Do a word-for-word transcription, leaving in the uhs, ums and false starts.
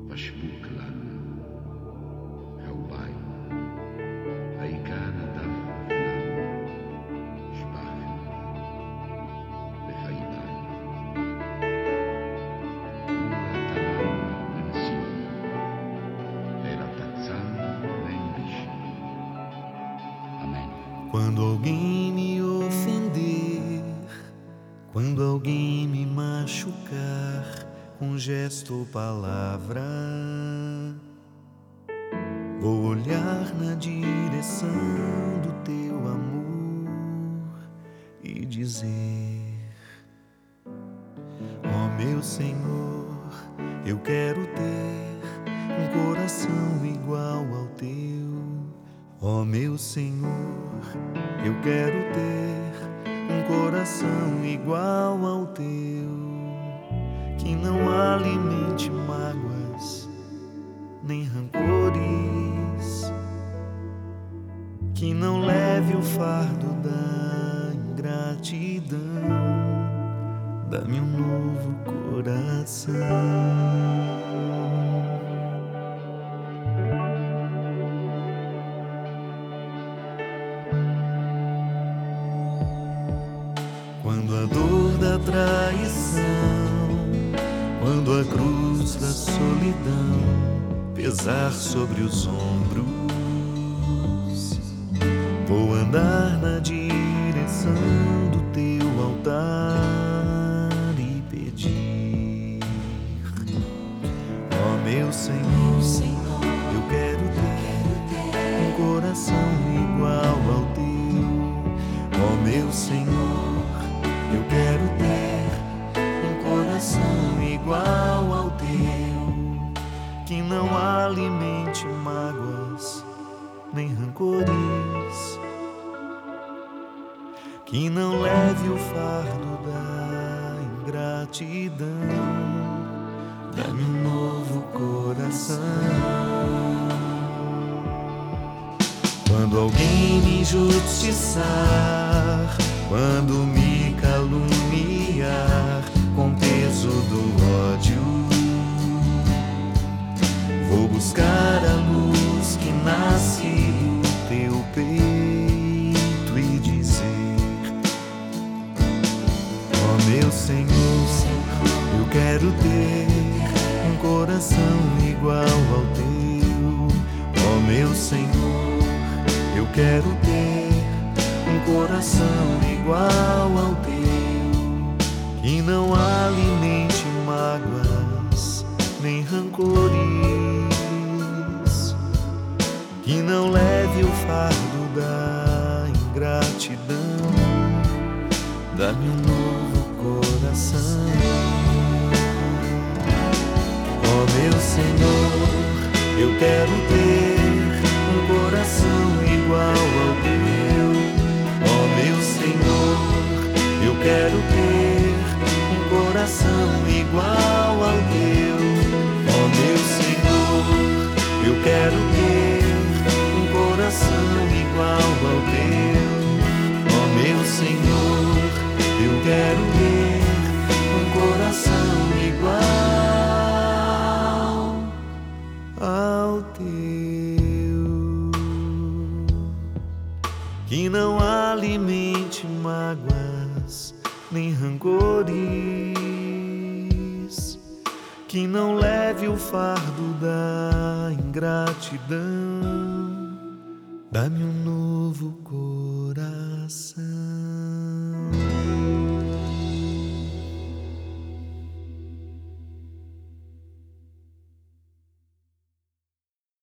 مشبوك لنا هوباي أي كان دفنا شباخنا بخيبان una talana insieme era tazzana nem bicho. Amém. Quando alguém me ofender, quando alguém me machucar, com gesto ou palavra, vou olhar na direção do teu amor e dizer: ó meu Senhor, eu quero ter um coração igual ao teu. Ó meu Senhor, eu quero ter um coração igual ao teu, que não alimente mágoas nem rancores, que não leve o fardo da ingratidão. Dá-me um novo coração. Quando a dor da traição, quando a cruz da solidão pesar sobre os ombros, vou andar na direção do teu altar e pedir: ó meu Senhor, eu quero ter um coração igual ao teu. Ó meu Senhor, eu quero ter um coração igual ao teu, que não alimente mágoas nem rancores, que não leve o fardo da ingratidão. Dá-me um novo coração. Quando alguém me injustiçar, quando me caluniar com peso do ódio, vou buscar a luz que nasce do teu peito e dizer: ó meu Senhor, eu quero ter um coração igual ao teu. Ó meu Senhor, eu quero ter um coração igual ao teu, que não alimente mágoas nem rancores, que não leve o fardo da ingratidão. Dá-me um novo coração. Ó meu Senhor, eu quero ter um coração igual ao teu. Ó meu Senhor, eu quero ter um coração igual ao teu. Ó meu Senhor, eu quero ter um coração igual ao teu. Ó meu Senhor, eu quero ter um coração igual ao teu, que não alimente mágoas nem rancores, que não leve o fardo da ingratidão. Dá-me um novo coração.